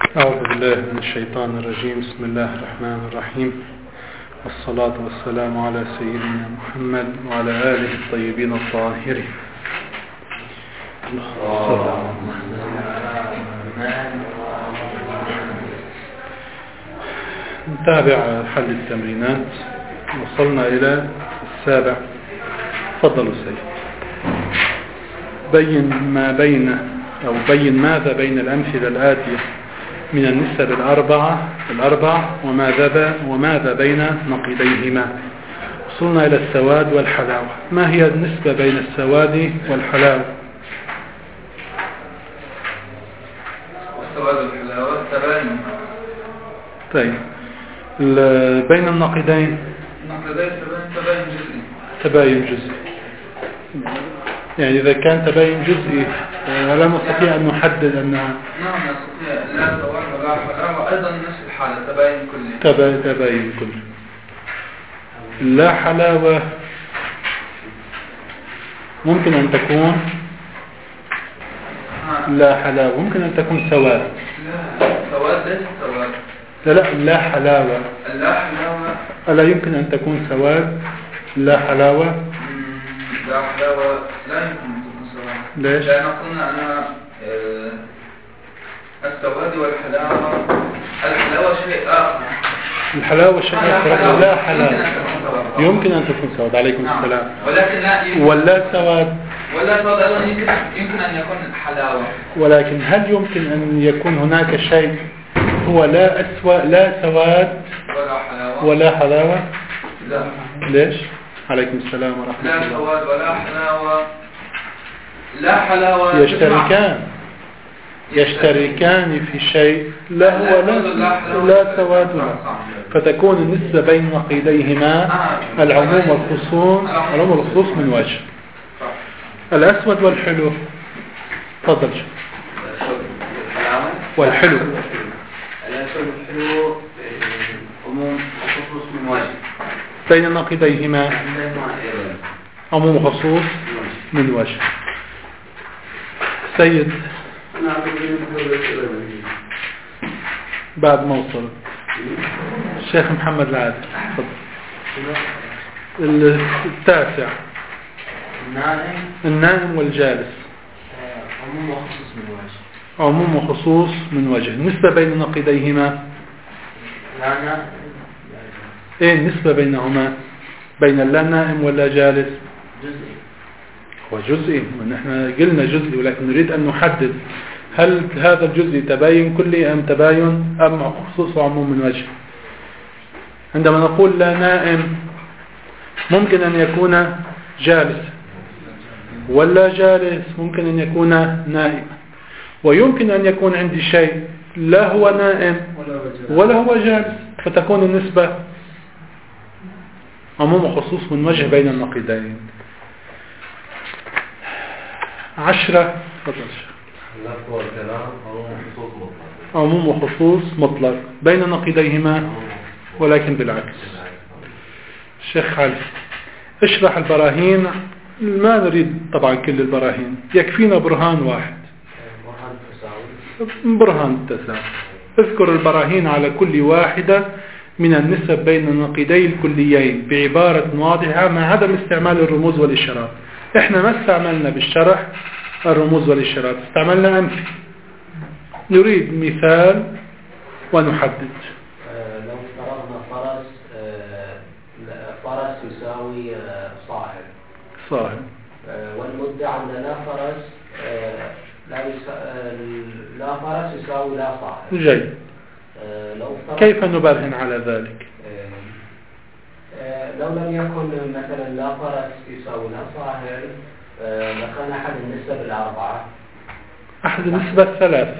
أعوذ بالله من الشيطان الرجيم. بسم الله الرحمن الرحيم، والصلاة والسلام على سيدنا محمد وعلى آله الطيبين الطاهرين. نتابع حل التمرينات. وصلنا إلى السابع. تفضلوا سيد. بين ماذا بين الأمثلة الآتية من النسب الأربع وماذا بين نقيضيهما. وصلنا إلى السواد والحلاوة. ما هي النسبة بين السواد والحلاوة؟ السواد والحلاوة تباين. طيب بين النقيضين تباين جزئي. يعني إذا كان تباين جزئي لا نستطيع أن نحدد أنها نعم نستطيع. لا سواد ولا حلاوة أيضا نفس الحالة تباين كلي. لا حلاوة ممكن أن تكون ممكن أن تكون سواد. سواد ليس سواد. لا حلاوة. ألا يمكن أن تكون سواد؟ لا حلاوة لا يمكن أن تكون سواد. ليش؟ لأن قلنا أن السواد والحلاوة شيء آخر. الحلاوة شيء آخر. لا حلاوة يمكن أن تكون سواد. عليكم السلام. ولكن لا يمكن. ولا سواد أيضا يمكن أن يكون حلاوة. ولكن هل يمكن أن يكون هناك شيء هو لا سواد ولا حلاوة؟ لا. ليش؟ عليكم السلام ورحمة الله. لا سواد ولا حلاوة. لا حلاوة يشتركان في شيء لا هو لا سواد له. فتكون النسبة بين نقيضيهما العموم والخصوص من وجه. الأسود والحلو. تفضل. والحلو الأسود والحلو عموم وخصوص من وجه. بين نقيضيهما عموم وخصوص من وجه. سيد بعد ما وصل الشيخ محمد العادل. التاسع النائم والجالس. عموم وخصوص من وجه. النسبة بين نقيضيهما ايه النسبة بينهما؟ بين اللا نائم ولا جالس؟ جزئي. ونحن قلنا جزئي، ولكن نريد أن نحدد هل هذا الجزء تباين كلي أم تباين أم خصوص وعموم من وجه. عندما نقول لا نائم ممكن أن يكون جالس، ولا جالس ممكن أن يكون نائم. ويمكن أن يكون عندي شيء لا هو نائم ولا هو جالس، فتكون النسبة عموم وخصوص من وجه بين النقيضين. 10. عموم وخصوص مطلق بين نقيضيهما ولكن بالعكس. الشيخ علي اشرح البراهين. ما نريد طبعا كل البراهين، يكفينا برهان واحد. برهان التساوي. اذكر البراهين على كل واحدة من النسب بين النقيضي الكليين بعبارة واضحة مع عدم استعمال الرموز والإشارات. احنا ما استعملنا بالشرح الرموز والإشارات، استعملنا أمثلة. نريد مثال ونحدد. لو افترضنا فرس يساوي صاحب. والمدة عندنا فرس لا فرس يساوي لا صاحب. جيد. كيف نبرهن على ذلك؟ لو لم يكن مثلا لا فرس يساوي لا صاحب لكان أحد النسب الأربعة. أحد النسبة الثلاث.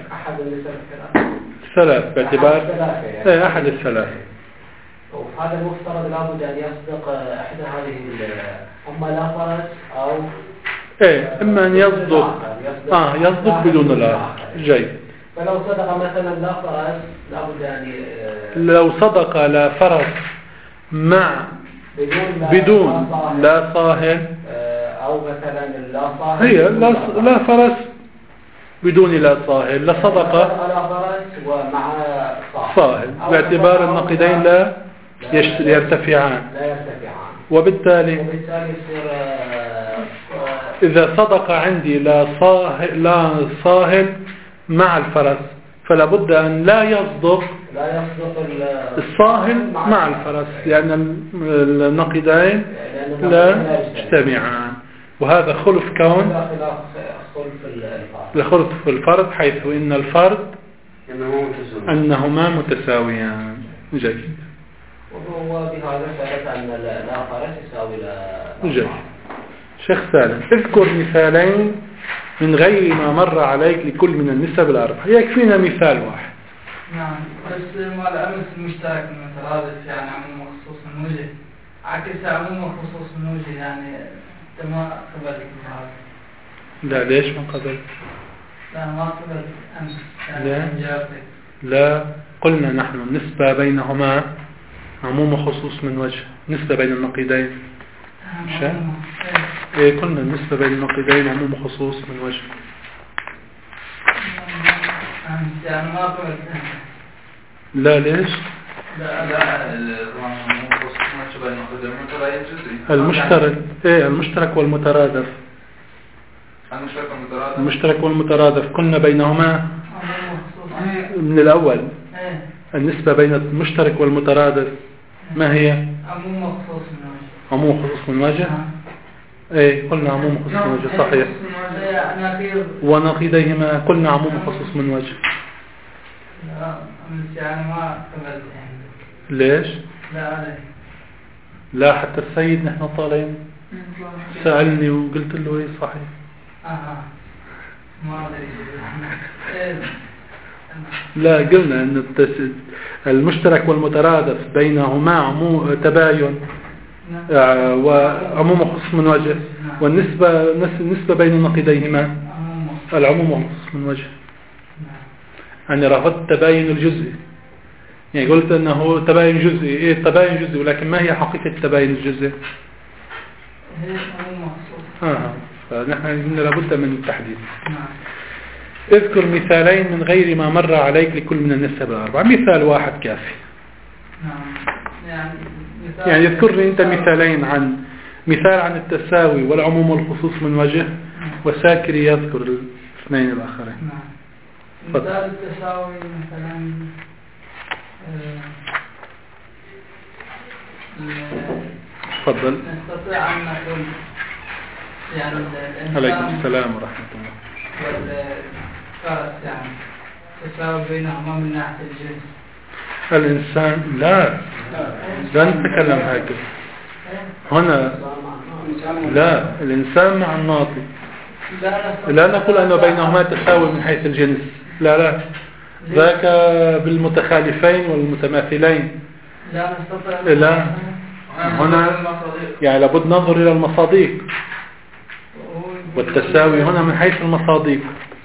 ثلاث باعتبار أحد الثلاث. وهذا المفترض لابد أن يصدق إحدى هذه أما لا فرس أو إما أن يصدق بدون الآخر. جيد. فلو صدق مثلا لا فرس لابد أن لو صدق لا فرس مع بدون لا صاحب أو مثلا لا صاحب هي لا فرس بدون لا صاهل، لا صدق على فرس ومع صاهل، باعتبار النقيضين لا يرتفعان، وبالتالي يصير إذا صدق عندي لا صاهل مع الفرس، فلا بد أن لا يصدق الصاهل مع الفرس، لأن النقيضين لا يجتمعان. وهذا خلف كون لخلف في الفرد، حيث إن الفرد أنهما متساويان. جيد. وهو بهذا ثبت أن لا فرس يساوي لا. جيد. شيخ سالم، اذكر مثالين من غير ما مر عليك لكل من النسب الأربعة. يكفينا مثال واحد. نعم، بس ما الأمس المشترك من المترادف يعني عموم وخصوص من وجه، عكس عموم وخصوص من وجه، يعني أنت ما قبلت بهذا. لا، ليش ما قبلت؟ لا، ما قبلت أمس. لا، قلنا نحن النسبة بينهما عموم وخصوص من وجه، نسبة بين النقيضين. إيه، قلنا النسبة بين النقيضين عموم وخصوص من وجه. يعني ما قبلت. لا، ليش؟ المشترك، ايه المشترك والمترادف. المشترك والمترادف قلنا بينهما من الأول النسبة بين المشترك والمترادف ما هي؟ عموم وخصوص من وجه. عموم وخصوص من وجه. ايه، قلنا عموم وخصوص من وجه، صحيح. ونقيضيهما قلنا عموم وخصوص من وجه. يعني ما قبلت. ليش؟ لا، حتى السيد نحن طالعين سألني وقلت له ايه صحيح. ما أدري. لا، قلنا ان المشترك والمترادف بينهما عموم تباين وعموم وخصوص من وجه، والنسبة بين النقيضيهما العموم وخصوص من وجه. أنا رفضت التباين الجزئي، يعني قلت أنه تباين جزئي. إيه التباين جزئي، ولكن ما هي حقيقة التباين الجزئي؟ فنحن قلنا لابد من التحديد. اذكر مثالين من غير ما مر عليك لكل من النسب الأربعة. مثال واحد كافي. يعني يذكر لي أنت مثالين، مثال عن التساوي والعموم والخصوص من وجه، وساكري يذكر الاثنين الآخرين. مثال التساوي مثلا تفضل. نستطيع أن نقول يعني عليكم السلام ورحمة الله. والفرس يعني تساوي بينهما من ناحية الجنس. الإنسان لا نتكلم هكذا هنا. لا، الإنسان مع الناطق لا نقول أنه بينهما تساوي من حيث الجنس. لا، ذاك بالمتخالفين والمتماثلين. لا، هنا يعني لابد ننظر إلى المصادق، والتساوي هنا من حيث المصادق.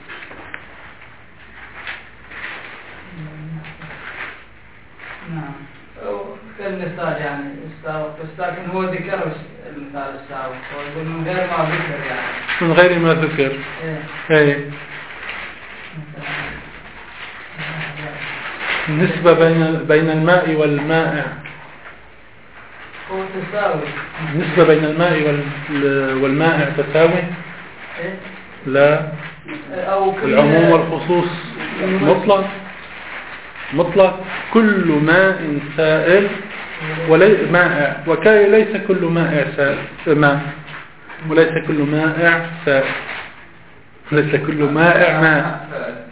نعم، كالمثال يعني الساوي، بس لكن هو ذكر المثال الساوي، هو يقول من غير ما ذكر، يعني من غير ما ذكر. ايه النسبة بين الماء والمائع هو تساوي. النسبة بين الماء والمائع تساوي. لا، العموم والخصوص مطلق. كل ماء سائل مائع، وليس كل مائع ماء، وليس كل مائع سائل، ليس كل مائع ماء.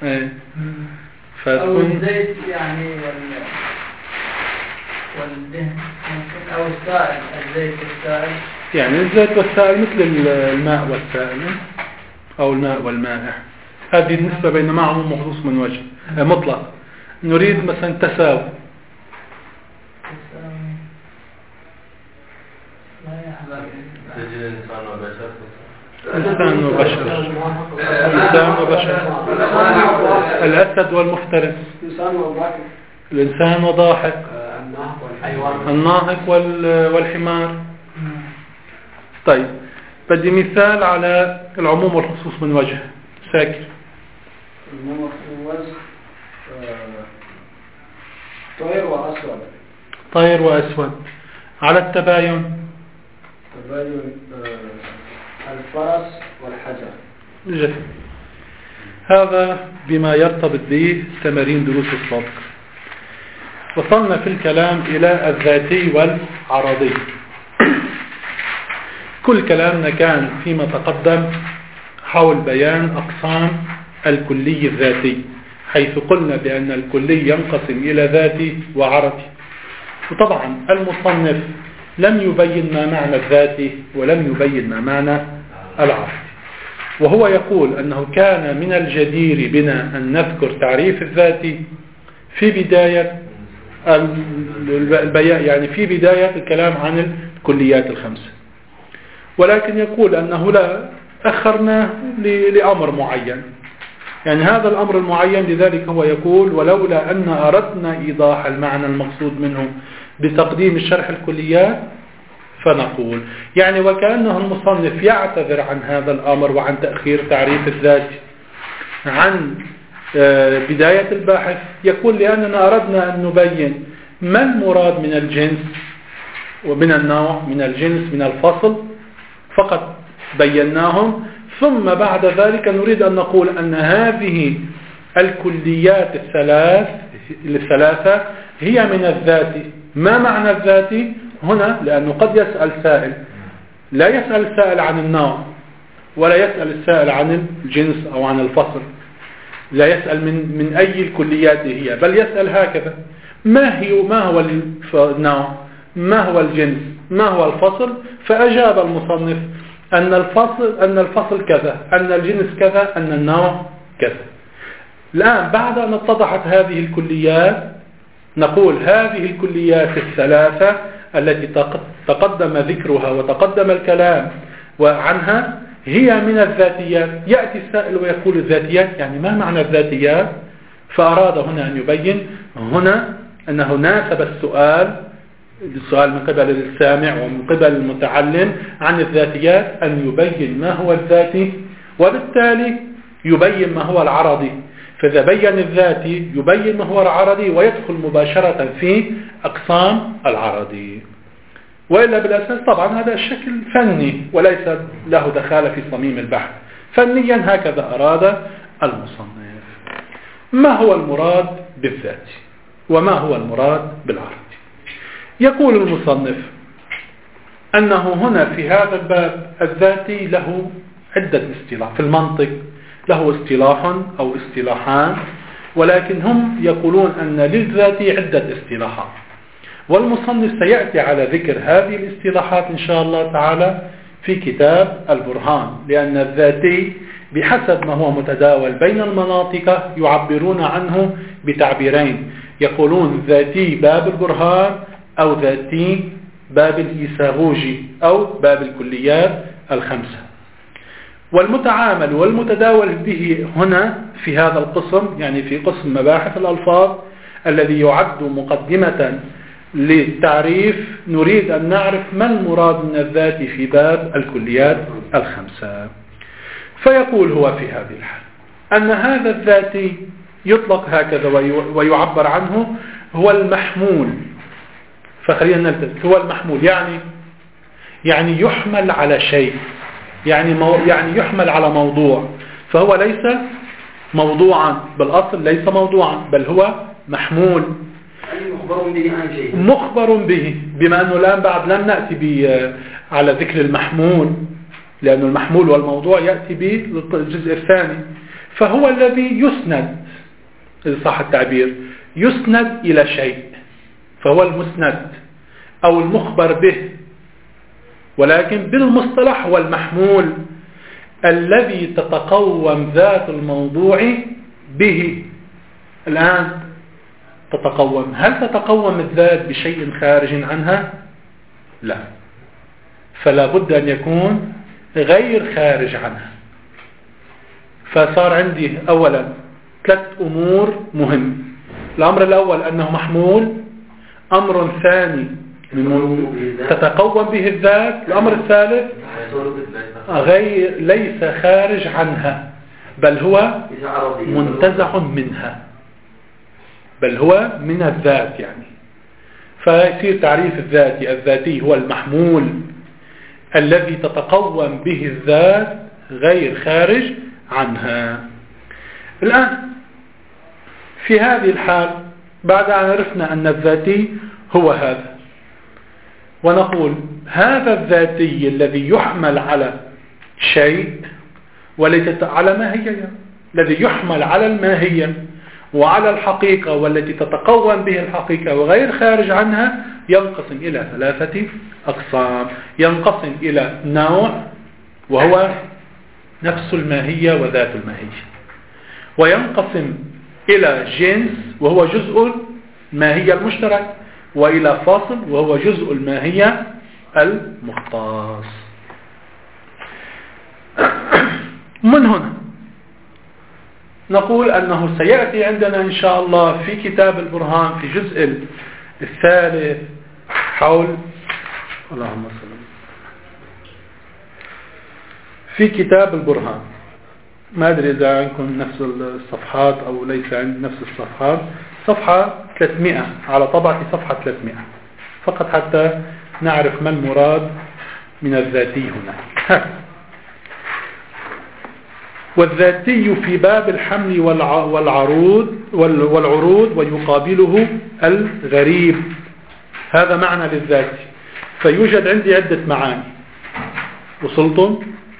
أو الزيت يعني والدهن، أو السائل، الزيت والسائل. يعني الزيت والسائل مثل الماء والسائل أو الماء والمائع. هذه النسبة بين ما عموم وخصوص من وجه مطلق. نريد مثلا تساوي. الإنسان وبشر. الأسد والمفترس. الإنسان وضاحك. الناهق والحمار. طيب، بدي مثال على العموم والخصوص من وجه. ساكر. المموز طير وأسود. طير وأسود. على التباين الفرس والحجر. جميل. هذا بما يرتبط به تمارين دروس السابق. وصلنا في الكلام إلى الذاتي والعرضي. كل كلامنا كان فيما تقدم حول بيان أقسام الكلي الذاتي، حيث قلنا بأن الكلي ينقسم إلى ذاتي وعرضي. وطبعا المصنف لم يبين ما معنى الذاتي ولم يبين ما معنى العرضي، وهو يقول أنه كان من الجدير بنا أن نذكر تعريف الذاتي في بداية البيان، يعني في بداية الكلام عن الكليات الخمسة، ولكن يقول أنه لا، أخرنا لأمر معين، يعني هذا الأمر المعين. لذلك هو يقول ولولا أن أردنا إيضاح المعنى المقصود منه بتقديم الشرح الكليات فنقول، يعني وكأنه المصنف يعتذر عن هذا الأمر وعن تأخير تعريف الذات عن بداية الباحث. يقول لأننا أردنا أن نبين ما المراد من الجنس ومن النوع، من الجنس من الفصل فقط بيناهم، ثم بعد ذلك نريد أن نقول أن هذه الكليات الثلاثة هي من الذات. ما معنى الذات هنا؟ لأنه قد يسأل سائل، لا يسأل السائل عن النوع ولا يسأل السائل عن الجنس أو عن الفصل، لا يسأل من أي الكليات هي، بل يسأل هكذا: ما هو النوع، ما هو الجنس، ما هو الفصل؟ فأجاب المصنف أن الفصل كذا، أن الجنس كذا، أن النوع كذا. الآن بعد أن اتضحت هذه الكليات نقول هذه الكليات الثلاثة التي تقدم ذكرها وتقدم الكلام عنها هي من الذاتيات. يأتي السائل ويقول الذاتيات، يعني ما معنى الذاتيات؟ فأراد هنا أن يبين هنا أنه ناسب السؤال من قبل السامع ومن قبل المتعلم عن الذاتيات أن يبين ما هو الذاتي، وبالتالي يبين ما هو العرضي. فإذا بين الذاتي يبين ما هو العرضي ويدخل مباشرة في أقسام العرضي. وإلا بالأساس طبعا هذا الشكل فني وليس له دخالة في صميم البحث، فنيا هكذا أراد المصنف. ما هو المراد بالذات وما هو المراد بالعرض؟ يقول المصنف أنه هنا في هذا الباب الذاتي له عدة اصطلاح. في المنطق له اصطلاح أو اصطلاحان، ولكن هم يقولون أن للذاتي عدة اصطلاحات، والمصنف سيأتي على ذكر هذه الاصطلاحات إن شاء الله تعالى في كتاب البرهان، لأن الذاتي بحسب ما هو متداول بين المناطق يعبرون عنه بتعبيرين، يقولون ذاتي باب البرهان أو ذاتي باب الإيساغوجي أو باب الكليات الخمسة. والمتعامل والمتداول به هنا في هذا القسم، يعني في قسم مباحث الألفاظ الذي يعد مقدمة للتعريف، نريد أن نعرف ما المراد من الذات في باب الكليات الخمسة. فيقول هو في هذه الحال أن هذا الذاتي يطلق هكذا ويعبر عنه هو المحمول. فخلينا نلتفت، هو المحمول يعني يحمل على شيء، يعني يحمل على موضوع، فهو ليس موضوعا بالأصل، ليس موضوعا بل هو محمول، مخبر به. بما أنه الآن بعد لم نأتي على ذكر المحمول، لأن المحمول والموضوع يأتي بالجزء الثاني، فهو الذي يسند، إذا صح التعبير، يسند إلى شيء، فهو المسند أو المخبر به. ولكن بالمصطلح هو المحمول الذي تتقوم ذات الموضوع به. الآن تتقوم، هل تتقوم الذات بشيء خارج عنها؟ لا، فلا بد أن يكون غير خارج عنها. فصار عندي أولا 3 أمور مهمة. الأمر الأول أنه محمول، أمر ثاني تتقوم به الذات، الأمر الثالث غير ليس خارج عنها. بل هو منتزع منها، بل هو من الذات يعني. فيصير تعريف الذاتي هو المحمول الذي تتقوم به الذات غير خارج عنها. الآن في هذه الحال بعد أن عرفنا أن الذاتي هو هذا، ونقول هذا الذاتي الذي يحمل على شيء وليس على ماهية، الذي يحمل على الماهية وعلى الحقيقة والتي تتقوم به الحقيقة وغير خارج عنها، ينقسم إلى 3 أقسام. ينقسم إلى نوع وهو نفس الماهية وذات الماهية، وينقسم إلى جنس وهو جزء الماهية المشترك، وإلى فاصل وهو جزء الماهية المختص. من هنا نقول أنه سيأتي عندنا إن شاء الله في كتاب البرهان في الجزء الثالث حول اللهم صل في كتاب البرهان. ما أدري إذا عندكم نفس الصفحات أو ليس عند نفس الصفحات، صفحة 300 على طبعة صفحة 300 فقط حتى نعرف ما المراد من الذاتي هنا. والذاتي في باب الحمل والعروض ويقابله الغريب. هذا معنى للذاتي. فيوجد عندي عدة معاني. وصلتم؟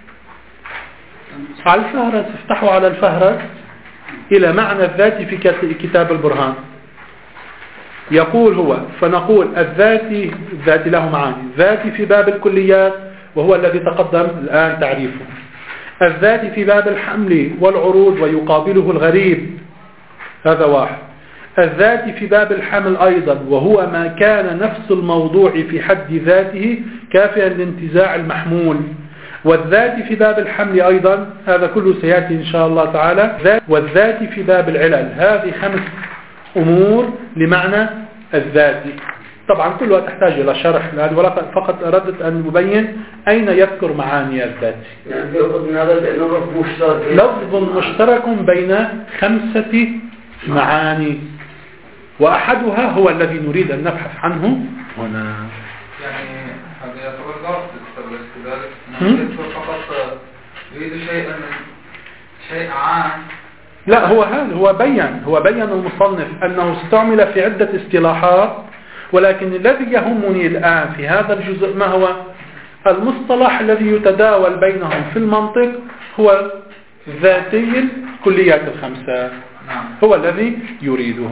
على الفهرس، افتحوا على الفهرس إلى معنى الذاتي في كتاب البرهان. يقول هو فنقول الذاتي له معاني. الذاتي في باب الكليات وهو الذي تقدم الآن تعريفه. الذاتي في باب الحمل والعروض ويقابله الغريب، هذا واحد. الذاتي في باب الحمل أيضا وهو ما كان نفس الموضوع في حد ذاته كافيا لانتزاع المحمول. والذاتي في باب الحمل أيضا، هذا كله سيأتي إن شاء الله تعالى. والذاتي في باب العلل. هذه 5 أمور لمعنى الذاتي. طبعا كلها تحتاج إلى شرح الآن، ولكن فقط أردت أن أبين أين يذكر معاني الذاتي. لفظ مشترك بين 5 معاني، وأحدها هو الذي نريد أن نبحث عنه هنا. يعني هذا يعتبر ضابط كذلك، فقط يريد شيء عام. لا، هو بين المصنف أنه استعمل في عدة اصطلاحات، ولكن الذي يهمني الآن في هذا الجزء ما هو المصطلح الذي يتداول بينهم في المنطق، هو ذاتي الكليات ال5 هو الذي يريده.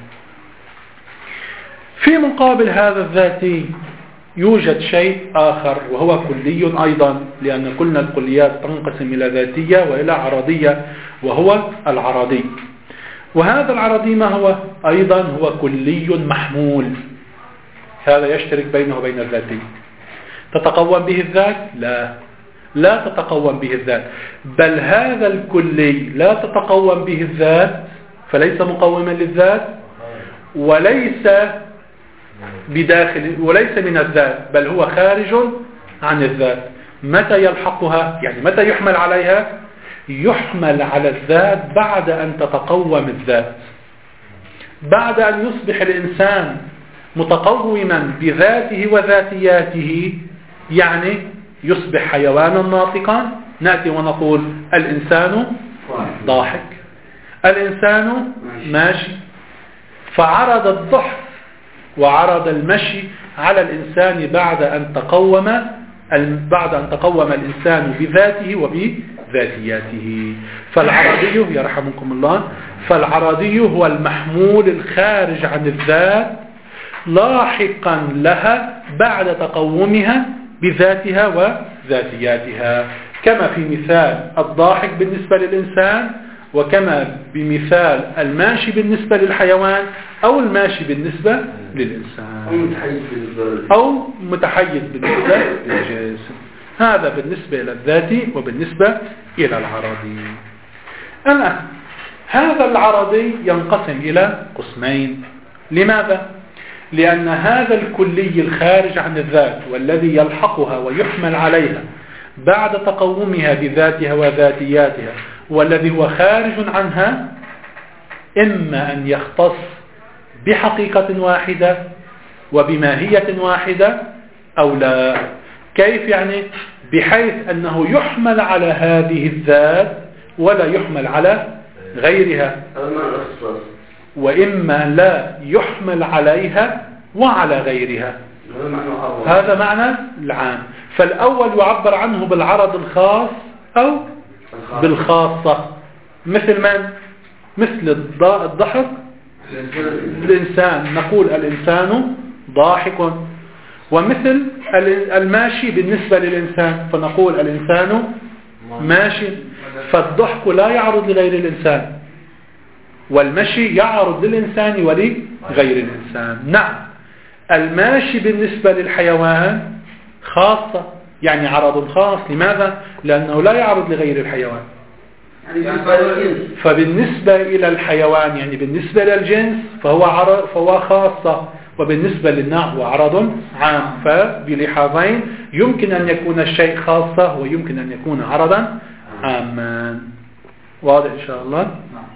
في مقابل هذا الذاتي يوجد شيء آخر وهو كلي أيضا، لأن كلنا الكليات تنقسم إلى ذاتية وإلى عرضية، وهو العرضي. وهذا العرضي ما هو؟ أيضا هو كلي محمول. هذا يشترك بينه وبين الذاتي. تتقوم به الذات؟ لا تتقوم به الذات، بل هذا الكلي لا تتقوم به الذات، فليس مقوما للذات وليس بداخل وليس من الذات، بل هو خارج عن الذات. متى يلحقها؟ يعني متى يحمل عليها؟ يحمل على الذات بعد أن تتقوم الذات، بعد أن يصبح الإنسان متقوما بذاته وذاتياته، يعني يصبح حيوانا ناطقا. نأتي ونقول الإنسان ضاحك، الإنسان ماشي، فعرض الضحك وعرض المشي على الإنسان بعد أن تقوم الإنسان بذاته وبذاتياته. فالعرضي يرحمكم الله، فالعرضي هو المحمول الخارج عن الذات لاحقا لها بعد تقومها بذاتها وذاتياتها، كما في مثال الضاحك بالنسبة للإنسان، وكما بمثال الماشي بالنسبة للحيوان، أو الماشي بالنسبة للإنسان، أو متحيز بالنسبة للجسم. هذا بالنسبة إلى الذاتي وبالنسبة إلى العرضي. الآن هذا العرضي ينقسم إلى قسمين. لماذا؟ لأن هذا الكلي الخارج عن الذات والذي يلحقها ويحمل عليها بعد تقومها بذاتها وذاتياتها والذي هو خارج عنها إما أن يختص بحقيقة واحدة وبماهية واحدة أو لا. كيف يعني؟ بحيث أنه يحمل على هذه الذات ولا يحمل على غيرها، وإما لا يحمل عليها وعلى غيرها. هذا معنى العام. فالأول يعبر عنه بالعرض الخاص أو بالخاصة. مثل من؟ مثل الضحك الإنسان، نقول الإنسان ضاحك. ومثل الماشي بالنسبة للإنسان فنقول الإنسان ماشي. فالضحك لا يعرض لغير الإنسان، والمشي يعرض للإنسان ولغير الإنسان. نعم، الماشي بالنسبة للحيوان خاصة، يعني عرض خاص. لماذا؟ لأنه لا يعرض لغير الحيوان. فبالنسبة إلى الحيوان يعني بالنسبة للجنس فهو خاصة، وبالنسبة للنوع هو عرض عام. فبلحاظين يمكن أن يكون الشيء خاصة ويمكن أن يكون عرضا عاما. واضح إن شاء الله؟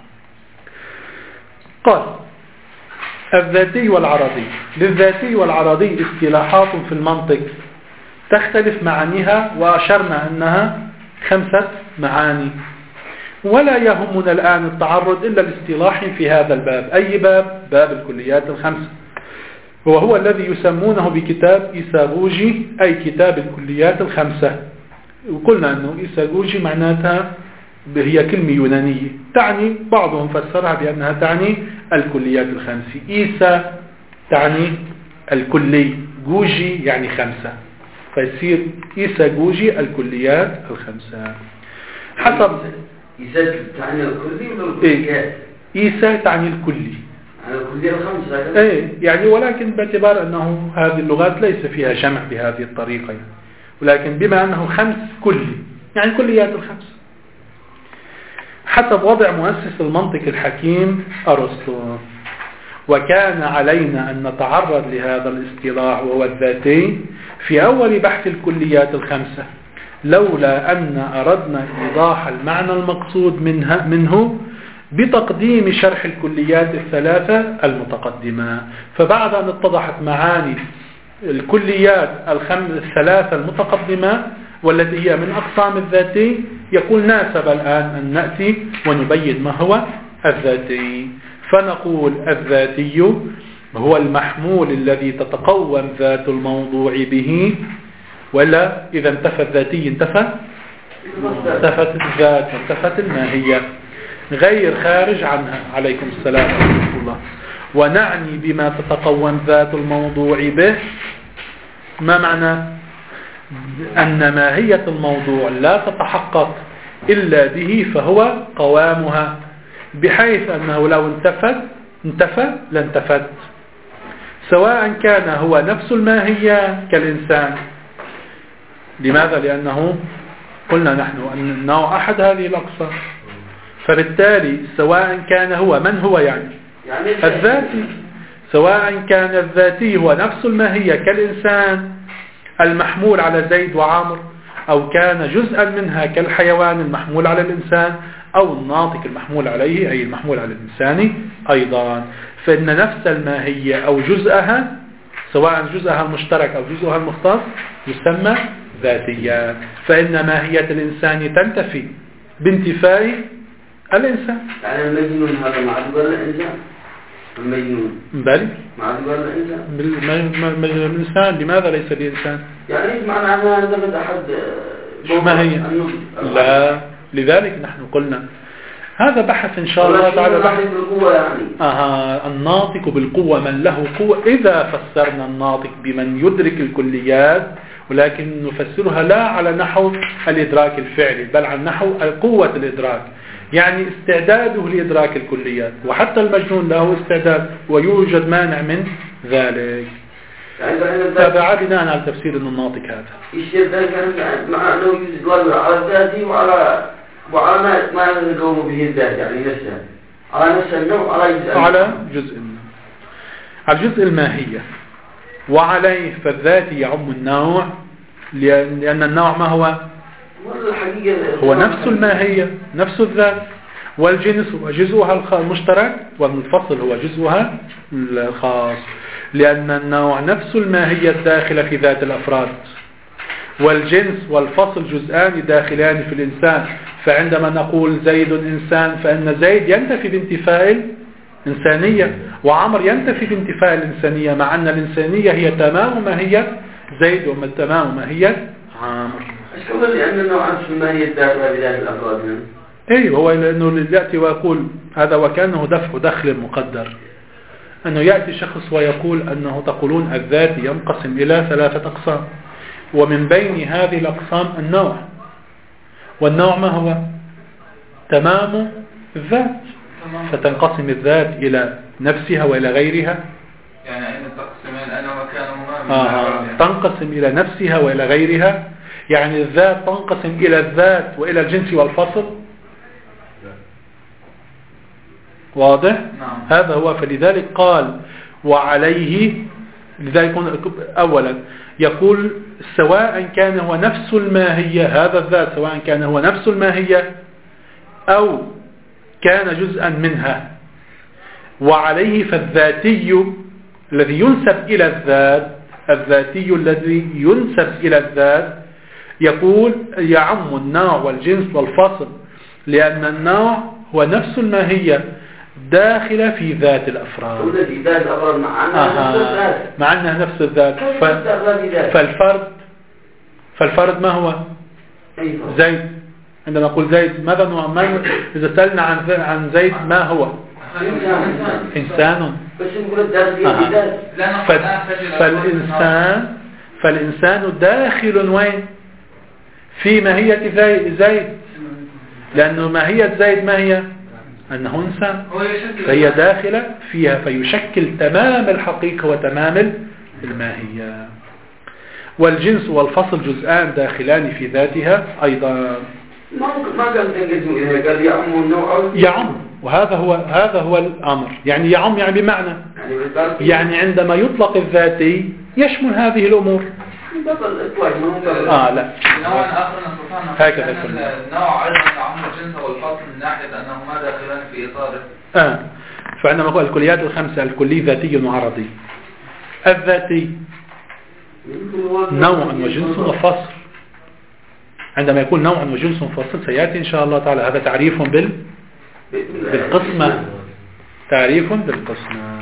قال الذاتي والعرضي. للذاتي والعرضي اصطلاحات في المنطق تختلف معانيها، وأشرنا أنها 5 معاني، ولا يهمنا الآن التعرض إلا الاصطلاح في هذا الباب. أي باب؟ باب الكليات ال5، وهو الذي يسمونه بكتاب إيساغوجي، أي كتاب الكليات ال5. وقلنا أنه إيساغوجي معناتها هي كلمة يونانية تعني، بعضهم فسرها بأنها تعني الكليات ال5. إيسا تعني الكلي، جوجي يعني 5، فيصير إيساغوجي الكليات ال5 حسب. إيسا تعني الكلي ولا الكليات؟ إيسا تعني الكلي، الكلية ال5. ايه يعني، ولكن باعتبار أنه هذه اللغات ليس فيها جمع بهذه الطريقة يعني. ولكن بما أنه 5 كلي يعني كليات ال5 حسب وضع مؤسس المنطق الحكيم أرسطو. وكان علينا أن نتعرض لهذا الاصطلاح وهو الذاتي في أول بحث الكليات ال5، لولا أن أردنا إيضاح المعنى المقصود منه بتقديم شرح الكليات ال3 المتقدمة. فبعد أن اتضحت معاني الكليات ال3 المتقدمة والتي هي من أقسام الذاتي، يقول ناسب الآن أن نأتي ونبين ما هو الذاتي. فنقول الذاتي هو المحمول الذي تتقوم ذات الموضوع به، ولا إذا انتفى الذاتي انتفت الذات وانتفت الماهية، غير خارج عنها. عليكم السلام ورحمة الله. ونعني بما تتقوم ذات الموضوع به، ما معنى؟ أن ماهية الموضوع لا تتحقق إلا به، فهو قوامها، بحيث أنه لو انتفى لانتفت، سواء كان هو نفس الماهية كالإنسان. لماذا؟ لأنه قلنا نحن أن النوع أحد هذه الأقسام، فبالتالي سواء كان هو من هو يعني الذاتي، سواء كان الذاتي هو نفس الماهية كالإنسان المحمول على زيد وعامر، أو كان جزءا منها كالحيوان المحمول على الإنسان، أو الناطق المحمول عليه أي المحمول على الإنسان أيضا، فإن نفس الماهية أو جزءها، سواء جزءها المشترك أو جزءها المختص، يسمى ذاتيا. فإن ماهية الإنسان تنتفي بانتفاء الإنسان. يعني المجنون هذا معدوم الإنسان؟ المجنون بل معدوم الإنسان؟ الإنسان لماذا ليس الإنسان؟ يعني معنى أنها نتفد أحد ما هي؟ لا، لذلك نحن قلنا هذا بحث إن شاء الله تعالى. الناطق بالقوة من له قوة. إذا فسرنا الناطق بمن يدرك الكليات، ولكن نفسرها لا على نحو الإدراك الفعلي، بل على نحو قوة الإدراك، يعني استعداده لإدراك الكليات. وحتى المجنون له استعداد ويوجد مانع من ذلك. تابع بناء على تفسير الناطق هذا. الشيء ذلك مع أنه يوجد على الذاتي وعلى ما يقوم به الذات، يعني نفسه على نفس النوع، على جزء منه، على جزء الماهية، وعليه فالذاتي يعم النوع، لأن النوع ما هو هو نفس الماهية نفس الذات، والجنس هو جزءها المشترك والمنفصل هو جزءها الخاص، لأن النوع نفس الماهية الداخلة في ذات الأفراد، والجنس والفصل جزءان داخلان في الإنسان. فعندما نقول زيد إنسان فإن زيد ينتفي بانتفاء الإنسانية، وعمر ينتفي بانتفاء الإنسانية، مع أن الإنسانية هي تمام ماهية زيد وما تمام ماهية عمر. أشكرا لأن النوع نفس الماهية الداخلة بذات الأفراد. ايه هو لأنه يأتي ويقول هذا وكأنه دفع دخل مقدر، أنه يأتي شخص ويقول أنه تقولون الذات ينقسم إلى 3 أقسام، ومن بين هذه الأقسام النوع، والنوع ما هو؟ تمام الذات، فتنقسم الذات إلى نفسها وإلى غيرها. يعني أين تقسمين أنا وكانهما تنقسم إلى نفسها وإلى غيرها، يعني الذات تنقسم إلى الذات وإلى الجنس والفصل. واضح؟ نعم. هذا هو. فلذلك قال وعليه، لذلك أولا يقول سواء كان هو نفس الماهية، هذا الذات سواء كان هو نفس الماهية أو كان جزءا منها، وعليه فالذاتي الذي ينسب إلى الذات، الذاتي الذي ينسب إلى الذات يقول يعم النوع والجنس والفصل، لأن النوع هو نفس الماهية داخلة في ذات الأفراد، مع أنها نفس الذات. فالفرد ما هو؟ زيد. عندما نقول زيد ماذا نوع؟ إذا سألنا عن زيد ما هو؟ إنسان. فالإنسان داخل وين؟ في ماهية زيد، لأنه ماهية زيد ما هي؟ أنه إنسان، فهي داخلة فيها، فيشكل تمام الحقيقة وتمام الماهية. والجنس والفصل جزءان داخلان في ذاتها أيضا. ما قال تنقسم إليها، قال يعم النوع يعم، وهذا هو الأمر. يعني يعم يعني بمعنى يعني عندما يطلق الذاتي يشمل هذه الأمور. لا نوع آخر نستطيع هكذا النوع أيضا يعم الجنس والفصل من ناحية أنهما داخلان في إطاره. فعندما نقول الكليات الخمسة، الكلي ذاتي وعرضي. الذاتي نوع وجنس وفصل. عندما يكون نوع وجنس وفصل سيأتي إن شاء الله تعالى هذا تعريف بالقسمة، تعريف بالقسمة.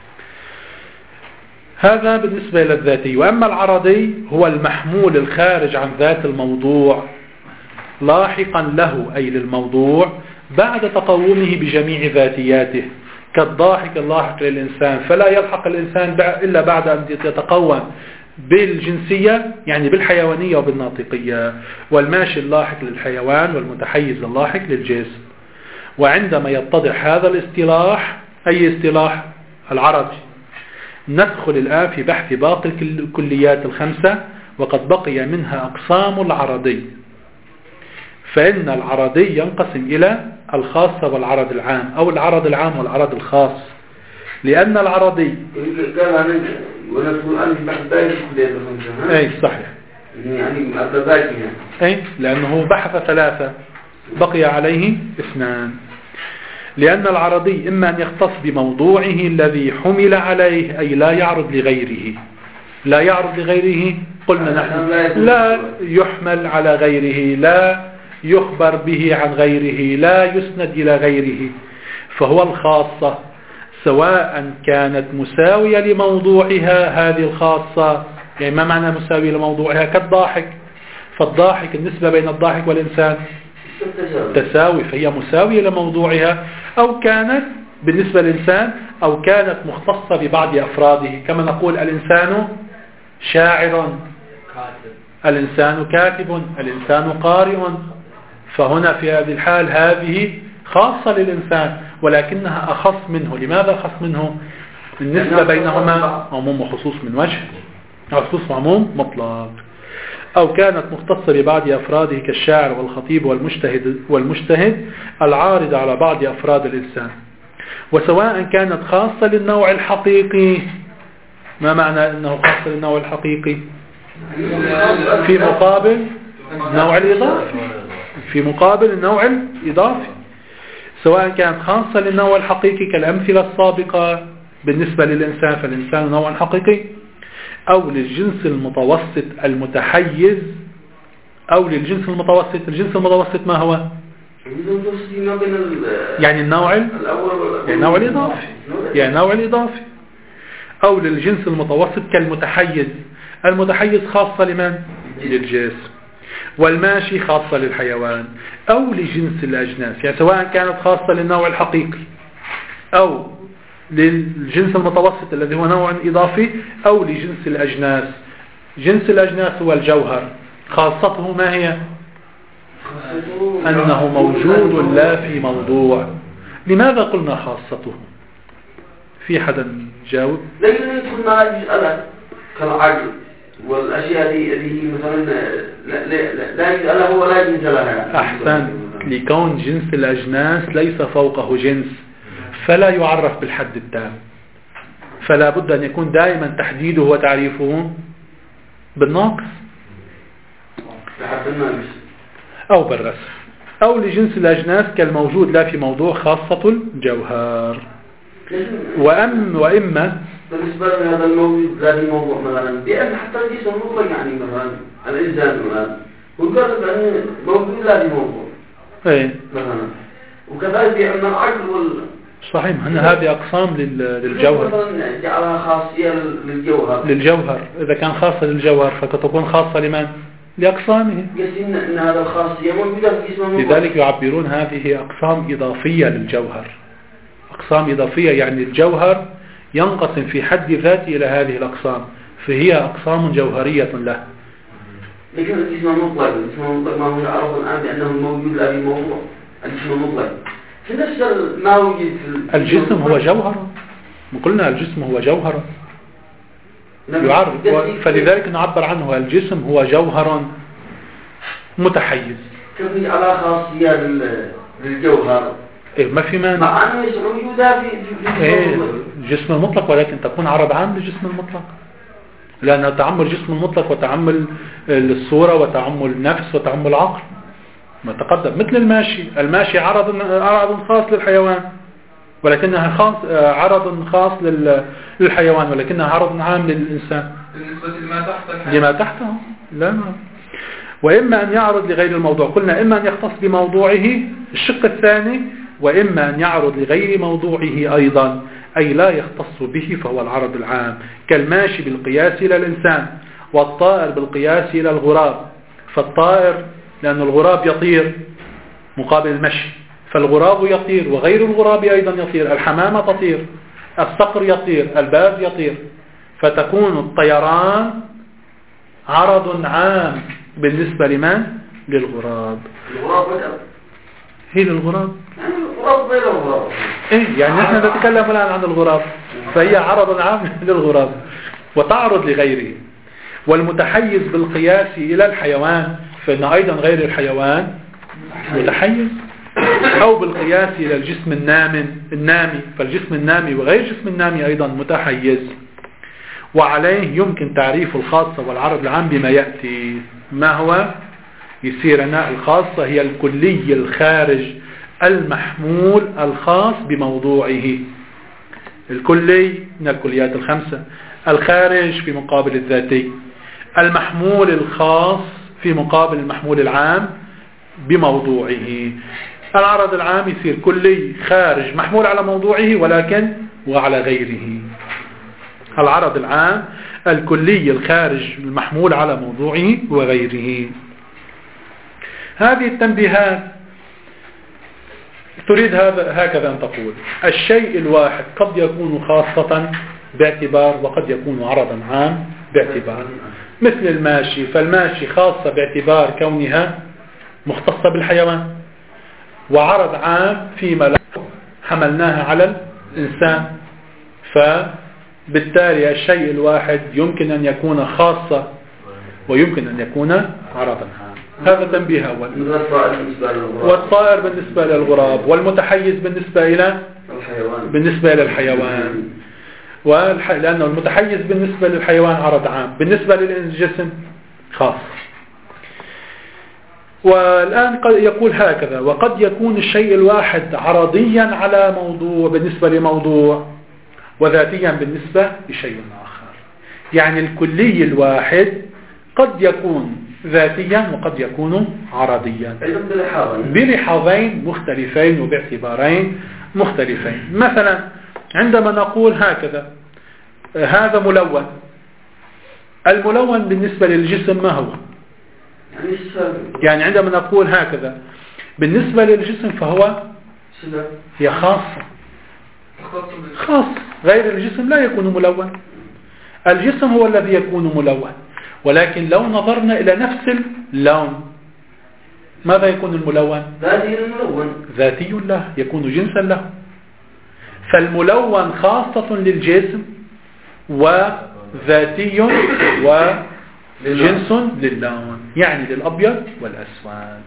هذا بالنسبة إلى الذاتي. وأما العرضي هو المحمول الخارج عن ذات الموضوع لاحقا له، أي للموضوع، بعد تقومه بجميع ذاتياته، كالضاحك اللاحق للإنسان، فلا يلحق الإنسان إلا بعد أن يتقوم بالجنسية، يعني بالحيوانية وبالناطقية، والماشي اللاحق للحيوان، والمتحيز اللاحق للجسم. وعندما يتضح هذا الاصطلاح، أي اصطلاح؟ العرضي. ندخل الآن في بحث باقي الكليات الخمسة، وقد بقي منها أقسام العرضي. فإن العرضي ينقسم إلى الخاصة والعرض العام، أو العرض العام والعرض الخاص. لأن العرضي أي صحيح، أي لأنه بحث 3 بقي عليه 2. لأن العرضي إما أن يختص بموضوعه الذي حمل عليه، أي لا يعرض لغيره. لا يعرض لغيره قلنا نحن لا يحمل على غيره، لا يخبر به عن غيره، لا يسند إلى غيره، فهو الخاصة، سواء كانت مساوية لموضوعها هذه الخاصة. يعني ما معنى مساوية لموضوعها؟ كالضاحك، فالضاحك النسبة بين الضاحك والإنسان تساوي، فهي مساوية لموضوعها. أو كانت بالنسبة للإنسان، أو كانت مختصة ببعض أفراده، كما نقول الإنسان شاعر، الإنسان كاتب، الإنسان قارئ. فهنا في هذه الحال هذه خاصة للإنسان، ولكنها أخص منه. لماذا أخص منه؟ النسبة بينهما عموم وخصوص من وجه، خصوص وعموم مطلق. أو كانت مختصة ببعض أفراده كالشاعر والخطيب والمجتهد العارض على بعض أفراد الإنسان. وسواء كانت خاصة للنوع الحقيقي. ما معنى أنه خاصة للنوع الحقيقي؟ في النوع الإضافي في مقابل النوع الإضافي، سواء كانت خاصة للنوع الحقيقي كالأمثلة السابقة بالنسبة للإنسان فالإنسان نوع حقيقي، أو للجنس المتوسط المتحيز، أو للجنس المتوسط. الجنس المتوسط ما هو؟ يعني النوع الإضافي، يعني النوع الإضافي، أو للجنس المتوسط كالمتحيز. المتحيز خاصة لمن؟ للجسم. والماشي خاصة للحيوان، أو لجنس الأجناس، يعني سواء كانت خاصة للنوع الحقيقي أو للجنس المتوسط الذي هو نوع إضافي، أو لجنس الأجناس. جنس الأجناس هو الجوهر، خاصته ما هي؟ أنه موجود لا في موضوع. لماذا قلنا خاصته؟ في حدا جاوب؟ لكن يدخل مع المسألة كالعقل والأشياء دي مثلا لا يسأله ولا يجنس لها. أحسن، لكون جنس الأجناس ليس فوقه جنس فلا يعرف بالحد التام، فلا بد أن يكون دائما تحديده وتعريفه بالناقص أو بالرسم، أو لجنس الأجناس كالموجود لا في موضوع خاصة الجوهر. وإما بالنسبة لهذا الموجود لا في موضوع مثلا بأن حتى الجسم المطلق، يعني مثلا الإنسان مثلا وقال بأن موجود لا في موضوع مثلا، وكذلك بأن العقل صحيح. هذه أقسام للجوهر، جعلها خاصية للجوهر. إذا كان خاصة للجوهر فتكون خاصة لمن؟ لأقسامه. إن هذا الخاصية موجودة في جسم. لذلك يعبرون هذه أقسام إضافية للجوهر. أقسام إضافية يعني الجوهر ينقسم في حد ذاته إلى هذه الأقسام، فهي أقسام جوهرية له. لكن الجسم المطلق ما هو يعرف الآن بأنه موجود لا في موضوع. الجسم المطلق نفس ما وجد في الجسم هو جوهر، قلنا الجسم هو جوهر يعرف، فلذلك نعبر عنه الجسم هو جوهر متحيز. كيف على خاصية للجوهر؟ ما في مانع مع أنه وجودها في الجسم المطلق، ولكن تكون عرض عام للجسم المطلق، لأن تعمل جسم المطلق وتعمل الصورة وتعمل النفس وتعمل العقل ما تقدم. مثل الماشي عرض خاص للحيوان ولكنها عرض خاص للحيوان ولكنها عرض عام للإنسان بالنسبة لما تحته. لا. وإما أن يعرض لغير الموضوع، قلنا إما أن يختص بموضوعه الشق الثاني، وإما أن يعرض لغير موضوعه أيضا، أي لا يختص به فهو العرض العام، كالماشي بالقياس إلى الإنسان، والطائر بالقياس إلى الغراب. فالطائر لأن الغراب يطير مقابل المشي، فالغراب يطير وغير الغراب أيضا يطير، الحمامة تطير، الصقر يطير، الباز يطير، فتكون الطيران عرض عام بالنسبة لمن؟ للغراب. الغراب هي للغراب الغراب غير الغراب. يعني نحن نتكلم الآن عن الغراب، فهي عرض عام للغراب وتعرض لغيره. والمتحيز بالقياس إلى الحيوان فإن أيضا غير الحيوان متحيز، أو بالقياس إلى الجسم النامي فالجسم النامي وغير جسم النامي أيضا متحيز. وعليه يمكن تعريف الخاصة والعرض العام بما يأتي. ما هو؟ يصيرنا الخاصة هي الكلي الخارج المحمول الخاص بموضوعه. الكلي من الكليات الخمسة، الخارج في مقابل الذاتي، المحمول الخاص في مقابل المحمول العام بموضوعه. العرض العام يصير كلي خارج محمول على موضوعه ولكن وعلى غيره. العرض العام الكلي الخارج المحمول على موضوعه وغيره. هذه التنبيهات تريد هكذا أن تقول الشيء الواحد قد يكون خاصة باعتبار وقد يكون عرضا عام باعتبار. مثل الماشي، فالماشي خاصة باعتبار كونها مختصة بالحيوان، وعرض عام فيما لا حملناها على الإنسان. فبالتالي الشيء الواحد يمكن أن يكون خاصة ويمكن أن يكون عرضا عام. هذا تنبيه أول. والطائر بالنسبة للغراب، والمتحيز بالنسبة إلى الحيوان. لأنه المتحيز بالنسبة للحيوان عرض عام، بالنسبة للجسم خاص. والآن قد يقول هكذا: وقد يكون الشيء الواحد عرضيا على موضوع بالنسبة لموضوع، وذاتيا بالنسبة لشيء آخر. يعني الكلي الواحد قد يكون ذاتيا وقد يكون عرضيا بلحاظين مختلفين وباعتبارين مختلفين. مثلا عندما نقول هكذا: هذا ملون. الملون بالنسبة للجسم ما هو؟ يعني عندما نقول هكذا بالنسبة للجسم فهو هي خاصة، غير الجسم لا يكون ملون. الجسم هو الذي يكون ملون، ولكن لو نظرنا إلى نفس اللون ماذا يكون الملون؟ ذاتي له، يكون جنسا له. فالملون خاصة للجسم وذاتي وجنس للون، يعني للأبيض والأسود.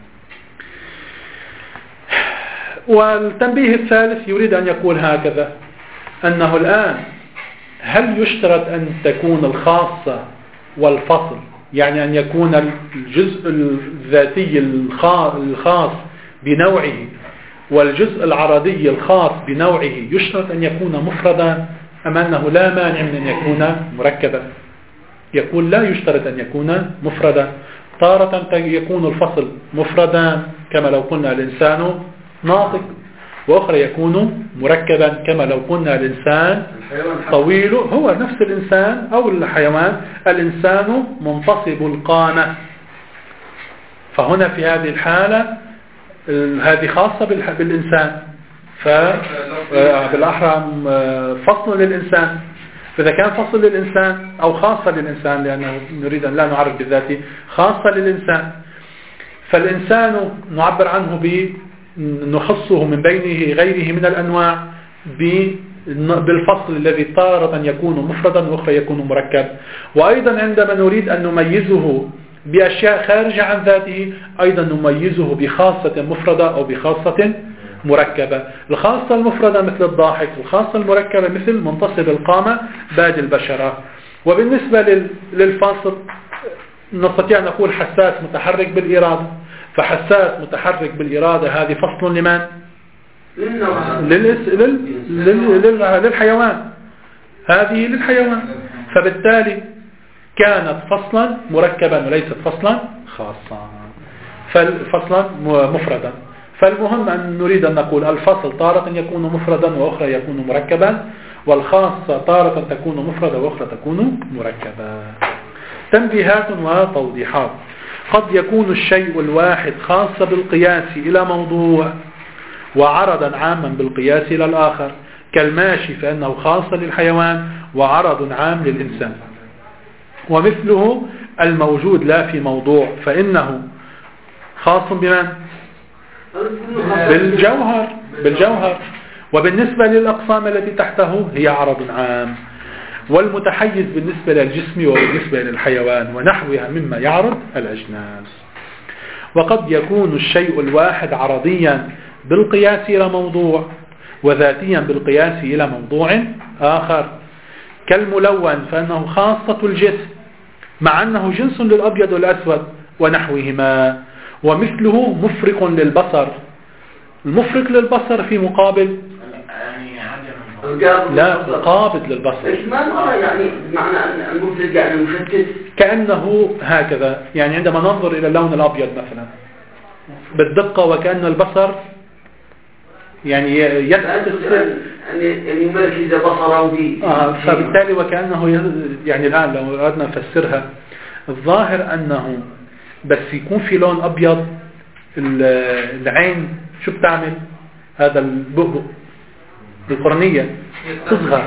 والتنبيه الثالث يريد أن يقول هكذا: أنه الآن هل يشترط أن تكون الخاصة والفصل، يعني أن يكون الجزء الذاتي الخاص بنوعه والجزء العرضي الخاص بنوعه يشترط أن يكون مفردا، أم أنه لا مانع من أن يكون مركبا؟ يقول لا يشترط أن يكون مفردا. تارة يكون الفصل مفردا كما لو قلنا الإنسان ناطق، وأخرى يكون مركبا كما لو قلنا الإنسان طويل، هو نفس الإنسان أو الحيوان. الإنسان منتصب القامة، فهنا في هذه الحالة هذه خاصة بالإنسان، فبالأحرى فصل للإنسان. فإذا كان فصل للإنسان أو خاصة للإنسان، لأنه نريد أن لا نعرف بالذات، خاصة للإنسان، فالإنسان نعبر عنه نخصه من بينه غيره من الأنواع بالفصل الذي تارة يكون مفردا وأخرى يكون مركب. وأيضا عندما نريد أن نميزه بأشياء خارجة عن ذاته أيضا نميزه بخاصة مفردة أو بخاصة مركبة. الخاصة المفردة مثل الضاحك، الخاصة المركبة مثل منتصب القامة باد البشرة. وبالنسبة للفاصل نستطيع أن نقول حساس متحرك بالإرادة، فحساس متحرك بالإرادة هذه فصل لمن؟ للحيوان، هذه للحيوان، فبالتالي كانت فصلا مركبا وليست فصلا خاصا، فالفصلا مفردا. فالمهم أن نريد أن نقول الفصل تارة يكون مفردا وأخرى يكون مركبا، والخاصة تارة تكون مفردا وأخرى تكون مركبا. تنبيهات وتوضيحات: قد يكون الشيء الواحد خاص بالقياس إلى موضوع وعرضا عاما بالقياس إلى الآخر، كالماشي فإنه خاص للحيوان وعرض عام للإنسان. ومثله الموجود لا في موضوع فإنه خاص بمن؟ بالجوهر. وبالنسبة للأقسام التي تحته هي عرض عام. والمتحيز بالنسبة للجسم وبالنسبة للحيوان ونحوها مما يعرض الأجناس. وقد يكون الشيء الواحد عرضيا بالقياس إلى موضوع وذاتيا بالقياس إلى موضوع آخر، كالملون فإنه خاصة الجسم مع أنه جنس للأبيض والأسود ونحوهما. ومثله مفرق للبصر. المفرق للبصر في مقابل لا قابض للبصر، يعني معنى أن المفرق يعني مشتت، كأنه هكذا. يعني عندما ننظر إلى اللون الأبيض مثلا بالدقة وكأن البصر يعني يتأثر يعني يمركز بصره فبالتالي وكأنه يعني الآن لو أردنا نفسرها الظاهر أنه بس يكون في لون أبيض العين شو بتعمل؟ هذا البؤبؤ القرنية تصغر،